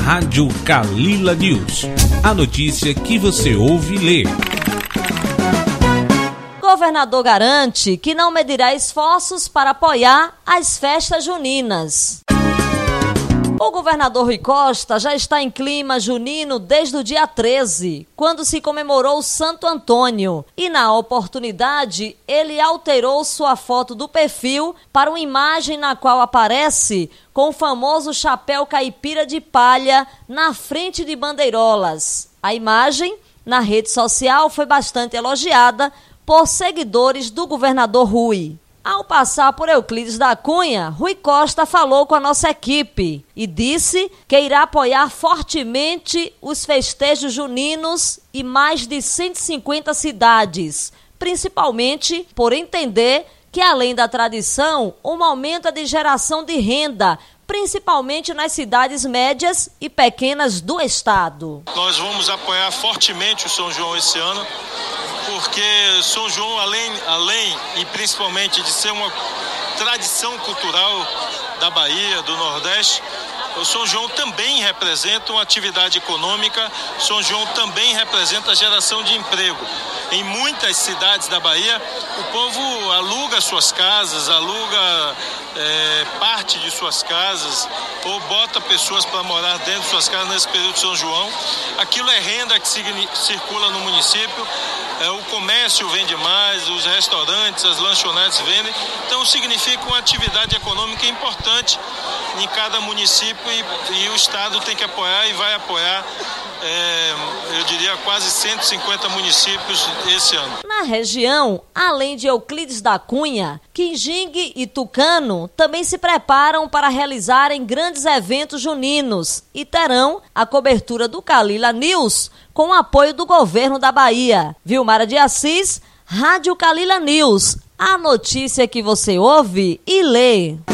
Rádio Kalila News. A notícia que você ouve e lê. Governador garante que não medirá esforços para apoiar as festas juninas. O governador Rui Costa já está em clima junino desde o dia 13, quando se comemorou o Santo Antônio. E na oportunidade, ele alterou sua foto do perfil para uma imagem na qual aparece com o famoso chapéu caipira de palha na frente de bandeirolas. A imagem, na rede social, foi bastante elogiada por seguidores do governador Rui. Ao passar por Euclides da Cunha, Rui Costa falou com a nossa equipe e disse que irá apoiar fortemente os festejos juninos e mais de 150 cidades, principalmente por entender que, além da tradição, uma aumento de geração de renda, principalmente nas cidades médias e pequenas do estado. Nós vamos apoiar fortemente o São João esse ano, porque São João, além e principalmente de ser uma tradição cultural da Bahia, do Nordeste, o São João também representa uma atividade econômica, São João também representa a geração de emprego. Em muitas cidades da Bahia, o povo aluga suas casas, aluga parte de suas casas ou bota pessoas para morar dentro de suas casas nesse período de São João. Aquilo é renda que circula no município, o comércio vende mais, os restaurantes, as lanchonetes vendem, então significa uma atividade econômica importante em cada município e o Estado tem que apoiar e vai apoiar, eu diria, quase 150 municípios esse ano. Na região, além de Euclides da Cunha, Quinjingue e Tucano também se preparam para realizarem grandes eventos juninos e terão a cobertura do Kalila News com o apoio do governo da Bahia. Vilmara de Assis, Rádio Kalila News, a notícia que você ouve e lê.